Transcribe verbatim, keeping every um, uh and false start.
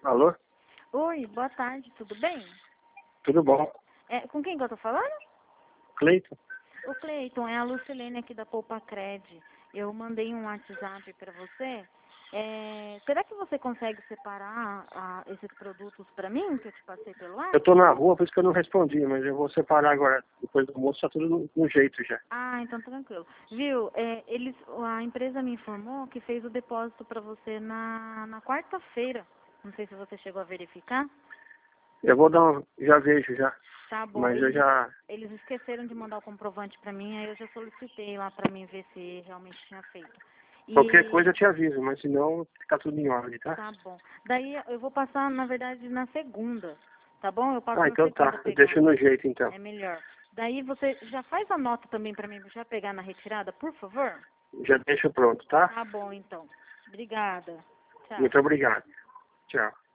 Alô? Oi, boa tarde, tudo bem? Tudo bom? É, com quem que eu tô falando? Cleiton? O Cleiton, é a Lucilene aqui da Poupa Cred. Eu mandei um WhatsApp para você. É, será que você consegue separar ah, esses produtos para mim, que eu te passei pelo Eu WhatsApp? tô na rua, por isso que eu não respondi, mas eu vou separar agora. Depois do almoço tá tudo no, no jeito já. Ah, então tranquilo. Viu, é, eles, a empresa me informou que fez o depósito para você na, na quarta-feira. Não sei se você chegou a verificar. Eu vou dar um... Já vejo já. Tá bom, Mas eu eles, já... eles esqueceram de mandar o comprovante para mim, aí eu já solicitei lá para mim ver se realmente tinha feito. Qualquer E coisa eu te aviso, mas senão fica tudo em ordem, tá? tá bom. Daí eu vou passar, na verdade, na segunda, tá bom? Eu passo Ah, na então segunda tá. Eu deixo pegando. no jeito então. É melhor. Daí você já faz a nota também para mim, já pegar na retirada, por favor? Já deixo pronto, tá? Tá bom, então. Obrigada. Tchau. Muito obrigado. Tchau.